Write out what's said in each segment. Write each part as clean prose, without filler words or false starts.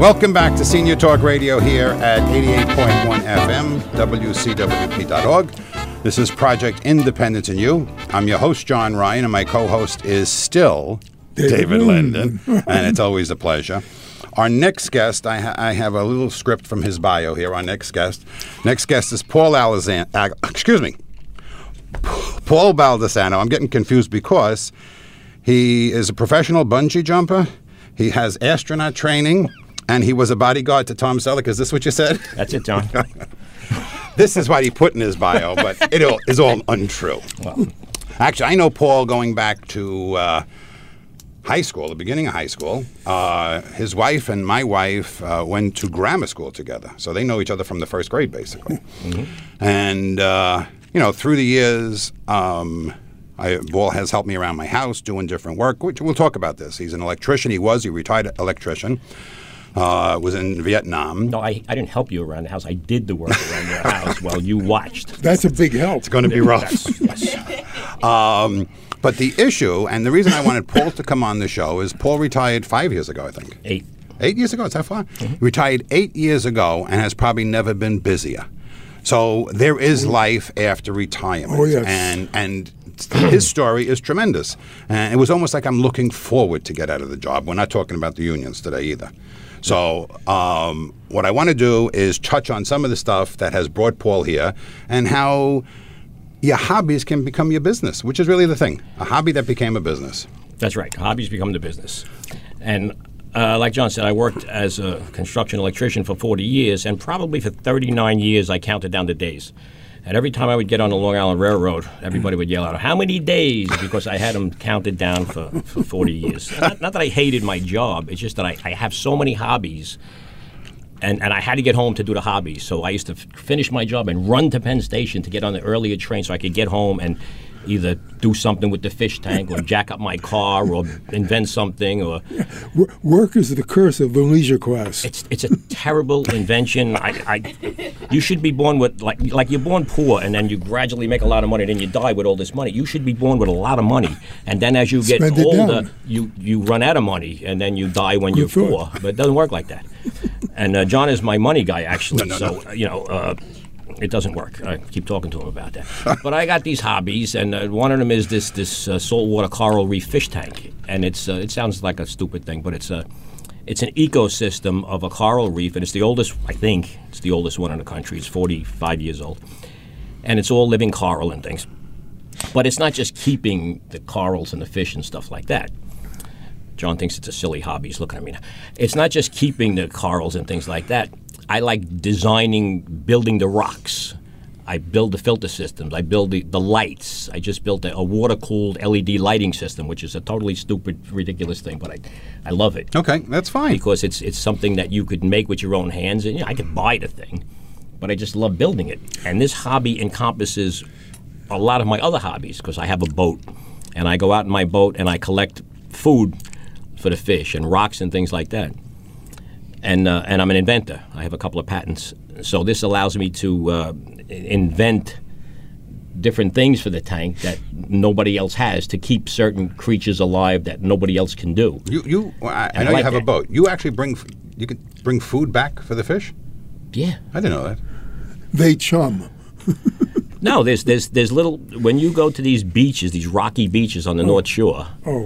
Welcome back to Senior Talk Radio here at 88.1 FM, WCWP.org. This is Project Independence in You. I'm your host, John Ryan, and my co-host is still David Linden, and it's always a pleasure. Our next guest, I have a little script from his bio here. Our next guest is Paul Baldessano. I'm getting confused because he is a professional bungee jumper. He has astronaut training, and he was a bodyguard to Tom Selleck. Is this what you said? That's it, John. This is what he put in his bio, but it is all untrue. Well, actually, I know Paul going back to high school, the beginning of high school. His wife and my wife went to grammar school together, so they know each other from the first grade, basically. Mm-hmm. And, through the years, Paul has helped me around my house doing different work. We'll talk about this. He's an electrician. He retired electrician. Was in Vietnam. No, I didn't help you around the house. I did the work around your house while you watched. That's a big help. It's going to be rough. Yes. But the issue, and the reason I wanted Paul to come on the show, is Paul retired 5 years ago, I think. 8. 8 years ago? It's that far? Mm-hmm. Retired 8 years ago and has probably never been busier. So there is life after retirement. Oh, yes. And his story is tremendous. And it was almost like I'm looking forward to get out of the job. We're not talking about the unions today either. So what I want to do is touch on some of the stuff that has brought Paul here and how your hobbies can become your business, which is really the thing. A hobby that became a business. That's right. Hobbies become the business. And like John said, I worked as a construction electrician for 40 years, and probably for 39 years I counted down the days. And every time I would get on the Long Island Railroad, everybody would yell out, "How many days?" Because I had them counted down for 40 years. Not that I hated my job. It's just that I have so many hobbies, and I had to get home to do the hobbies. So I used to finish my job and run to Penn Station to get on the earlier train so I could get home and either do something with the fish tank or jack up my car or invent something. Or work is the curse of the leisure class. It's a terrible invention. You should be born with like you're born poor and then you gradually make a lot of money and then you die with all this money. You should be born with a lot of money and then as you get older you run out of money and then you die when you're poor. But it doesn't work like that. And John is my money guy actually. No. It doesn't work. I keep talking to him about that. But I got these hobbies, and one of them is this saltwater coral reef fish tank. And it sounds like a stupid thing, but it's an ecosystem of a coral reef, and it's the oldest. I think it's the oldest one in the country. It's 45 years old, and it's all living coral and things. But it's not just keeping the corals and the fish and stuff like that. John thinks it's a silly hobby. He's looking at me now. It's not just keeping the corals and things like that. I like building the rocks. I build the filter systems. I build the lights. I just built a water-cooled LED lighting system, which is a totally stupid, ridiculous thing, but I love it. Okay, that's fine. Because it's something that you could make with your own hands. And I could buy the thing, but I just love building it. And this hobby encompasses a lot of my other hobbies because I have a boat. And I go out in my boat and I collect food for the fish and rocks and things like that. And I'm an inventor. I have a couple of patents. So this allows me to invent different things for the tank that nobody else has to keep certain creatures alive that nobody else can do. I know you have a boat. You actually you can bring food back for the fish? Yeah. I didn't know that. They chum. No, there's little, when you go to these beaches, these rocky beaches on the North Shore,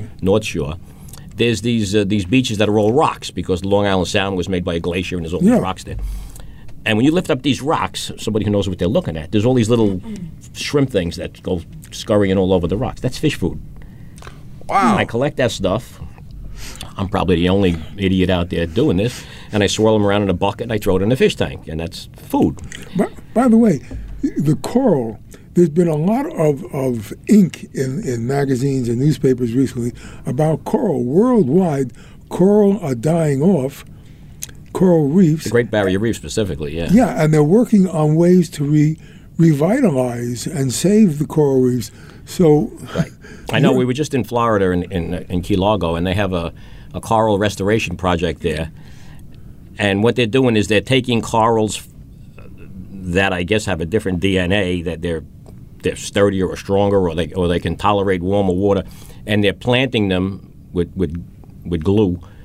there's these beaches that are all rocks because Long Island Sound was made by a glacier and there's all these rocks there. And when you lift up these rocks, somebody who knows what they're looking at, there's all these little shrimp things that go scurrying all over the rocks. That's fish food. Wow. And I collect that stuff. I'm probably the only idiot out there doing this. And I swirl them around in a bucket and I throw it in the fish tank. And that's food. By the way, the coral, there's been a lot of ink in magazines and newspapers recently about coral. Worldwide, coral are dying off, coral reefs. The Great Barrier Reef specifically, yeah. Yeah, and they're working on ways to revitalize and save the coral reefs. So, right. I know we were just in Florida in Key Largo, and they have a coral restoration project there. And what they're doing is they're taking corals that I guess have a different DNA, that they're sturdier or stronger, or they can tolerate warmer water, and they're planting them with glue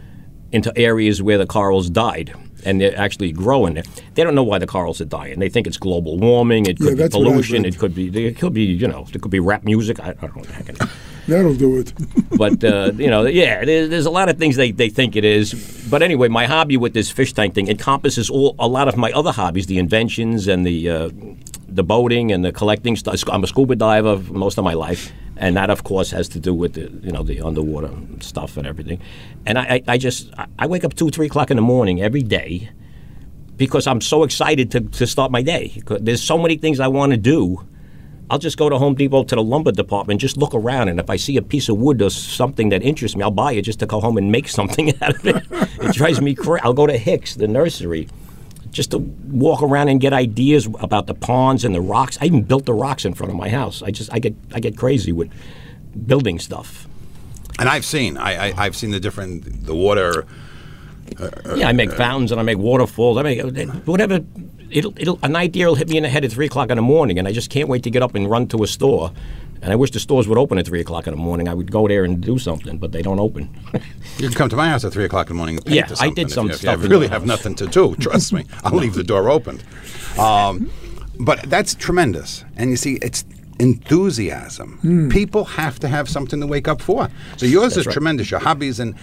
into areas where the corals died. And they're actually growing there. They don't know why the corals are dying. They think it's global warming. It could be pollution. It could be, there could be rap music. I don't know what the heck it is. That'll do it. But, there's a lot of things they think it is. But anyway, my hobby with this fish tank thing encompasses a lot of my other hobbies, the inventions and the boating and the collecting stuff. I'm a scuba diver most of my life. And that, of course, has to do with the underwater stuff and everything. And I wake up 2, 3 o'clock in the morning every day because I'm so excited to start my day. There's so many things I want to do. I'll just go to Home Depot to the lumber department and just look around. And if I see a piece of wood or something that interests me, I'll buy it just to go home and make something out of it. It drives me crazy. I'll go to Hicks, the nursery, just to walk around and get ideas about the ponds and the rocks. I even built the rocks in front of my house. I get crazy with building stuff. And I've seen the water. I make fountains and I make waterfalls. I make whatever. An idea will hit me in the head at 3 o'clock in the morning, and I just can't wait to get up and run to a store. And I wish the stores would open at 3 o'clock in the morning. I would go there and do something, but they don't open. You can come to my house at 3 o'clock in the morning and paint I did some stuff. If you really have nothing to do, trust me, I'll leave the door open. But that's tremendous. And you see, it's enthusiasm. People have to have something to wake up for. So yours is tremendous. Your hobbies, and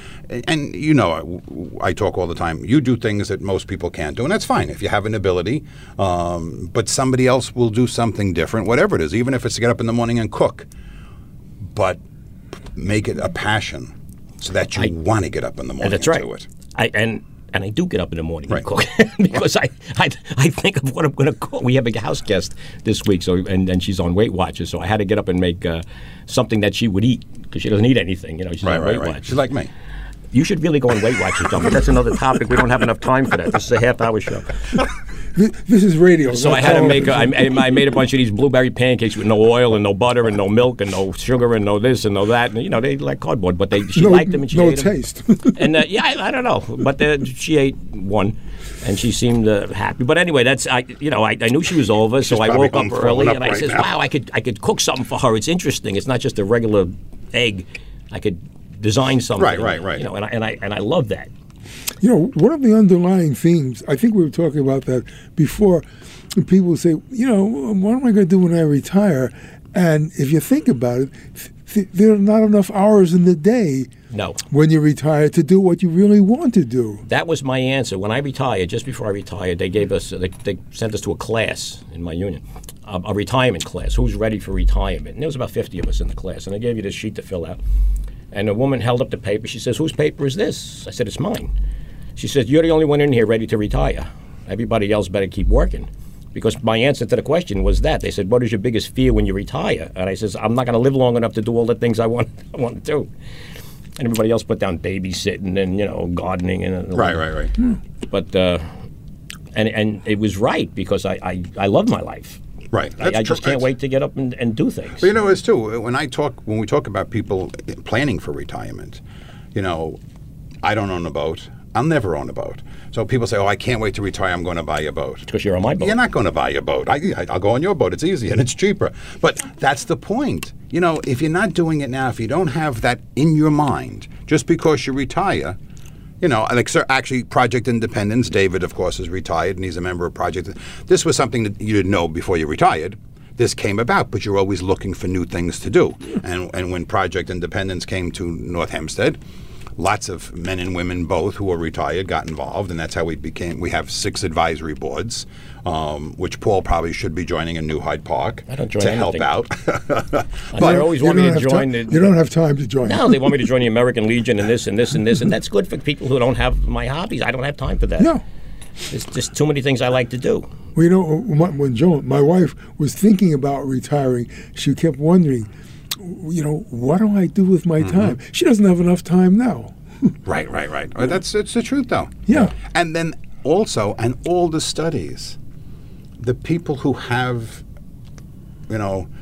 I talk all the time. You do things that most people can't do, and that's fine if you have an ability. But somebody else will do something different, whatever it is, even if it's to get up in the morning and cook. But make it a passion so that you want to get up in the morning and do it. And I do get up in the morning and cook because I think of what I'm going to cook. We have a house guest this week, and she's on Weight Watchers, so I had to get up and make something that she would eat because she doesn't eat anything. She's on Weight Watchers. She's like me. You should really go on Weight Watchers, John, but that's another topic. We don't have enough time for that. This is a half-hour show. This is radio. So I had to make. I made a bunch of these blueberry pancakes with no oil and no butter and no milk and no sugar and no this and no that. And, they like cardboard, but she liked them and she ate them. No taste. And I don't know, but she ate one, and she seemed happy. But anyway, I knew she was over, so I woke up early and I said, "Wow, I could cook something for her. It's interesting. It's not just a regular egg. I could design something." Right. And I love that. One of the underlying themes, I think we were talking about that before, people say, what am I going to do when I retire? And if you think about it, there are not enough hours in the day when you retire to do what you really want to do. That was my answer. When I retired, just before I retired, they sent us to a class in my union, a retirement class. Who's ready for retirement? And there was about 50 of us in the class, and they gave you this sheet to fill out. And a woman held up the paper. She says, "Whose paper is this?" I said, "It's mine." She said, "You're the only one in here ready to retire. Everybody else better keep working." Because my answer to the question was that. They said, "What is your biggest fear when you retire?" And I says, "I'm not going to live long enough to do all the things I want to do." And everybody else put down babysitting and, gardening. And Right. But, and it was right because I love my life. Right. I just can't wait to get up and do things. But it's too, when we talk about people planning for retirement, I don't own a boat. I'll never own a boat. So people say, "Oh, I can't wait to retire. I'm going to buy a boat." Because you're on my boat. You're not going to buy a boat. I'll go on your boat. It's easy and it's cheaper. But that's the point. If you're not doing it now, if you don't have that in your mind, just because you retire, actually Project Independence, David, of course, is retired and he's a member of Project. This was something that you didn't know before you retired. This came about, but you're always looking for new things to do. And when Project Independence came to North Hempstead, lots of men and women both who are retired got involved, and that's how we have 6 advisory boards, which Paul probably should be joining in New Hyde Park to help out. But I always want me to join. You don't have time to join. No, they want me to join the American Legion and this and this and this, and that's good for people who don't have my hobbies. I don't have time for that. No. There's just too many things I like to do. Well, when Joan, my wife, was thinking about retiring, she kept wondering, what do I do with my time? She doesn't have enough time now. Right. It's the truth, though. Yeah. And then also, and all the studies, the people who have,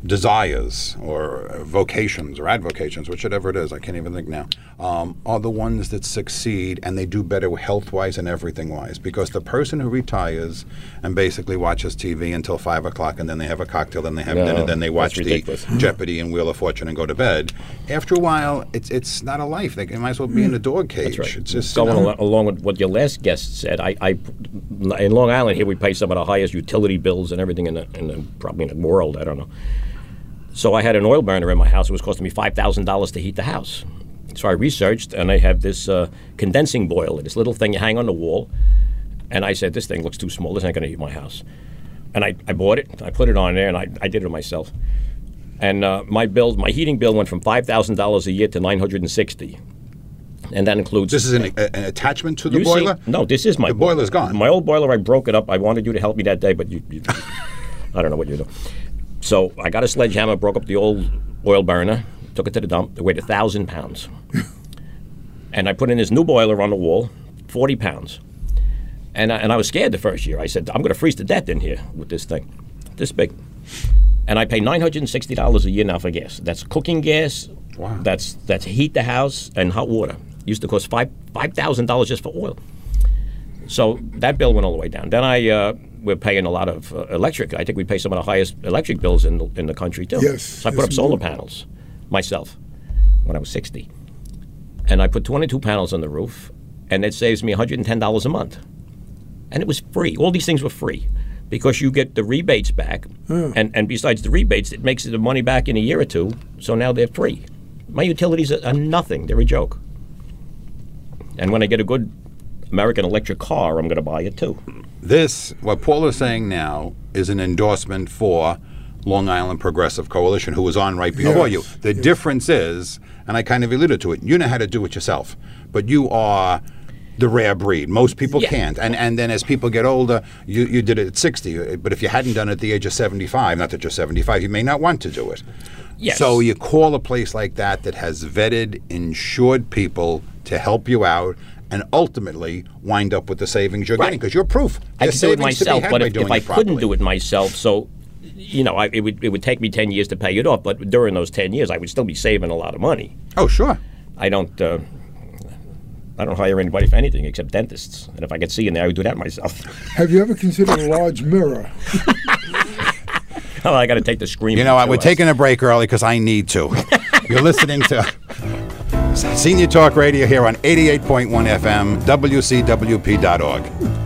desires or vocations or avocations, whichever it is, I can't even think now, are the ones that succeed, and they do better health-wise and everything-wise. Because the person who retires and basically watches TV until 5 o'clock, and then they have a cocktail, then they have dinner, then they watch the Jeopardy and Wheel of Fortune and go to bed. After a while, it's not a life. They might as well be in a dog cage. That's right. It's just going along with what your last guest said. In Long Island here, we pay some of the highest utility bills and everything probably in the world. I don't know. So I had an oil burner in my house. It was costing me $5,000 to heat the house. So I researched, and I have this condensing boiler, this little thing you hang on the wall. And I said, this thing looks too small. This ain't going to heat my house. And I bought it. I put it on there, and I did it myself. And my heating bill went from $5,000 a year to $960. And that includes... This is an attachment to the boiler? No, this is my boiler. The boiler's gone. My old boiler, I broke it up. I wanted you to help me that day, but you I don't know what you do. So I got a sledgehammer, broke up the old oil burner, took it to the dump. It weighed 1,000 pounds. And I put in this new boiler on the wall, 40 pounds. And I was scared the first year. I said, I'm going to freeze to death in here with this thing, this big. And I pay $960 a year now for gas. That's cooking gas. Wow. That's heat the house and hot water. Used to cost $5,000 just for oil. So that bill went all the way down. Then we're paying a lot of electric. I think we pay some of the highest electric bills in the country too. Yes. So I put up solar panels myself when I was 60. And I put 22 panels on the roof, and it saves me $110 a month. And it was free. All these things were free because you get the rebates back. And besides the rebates, it makes the money back in a year or two. So now they're free. My utilities are nothing. They're a joke. And when I get a good American electric car, I'm going to buy it too. What Paul is saying now, is an endorsement for Long Island Progressive Coalition, who was on right before you. The difference is, and I kind of alluded to it, you know how to do it yourself, but you are the rare breed. Most people can't. And then as people get older, you did it at 60, but if you hadn't done it at the age of 75, not that you're 75, you may not want to do it. Yes. So you call a place like that has vetted, insured people to help you out, and ultimately wind up with the savings you're getting, because you're proof. I could do it myself, but if I couldn't do it myself, so it would take me 10 years to pay it off. But during those 10 years, I would still be saving a lot of money. Oh, sure. I don't hire anybody for anything except dentists, and if I could see in there, I would do that myself. Have you ever considered a large mirror? Oh, I got to take the screen. You know what? We're taking a break early because I need to. You're listening to Senior Talk Radio here on 88.1 FM, WCWP.org.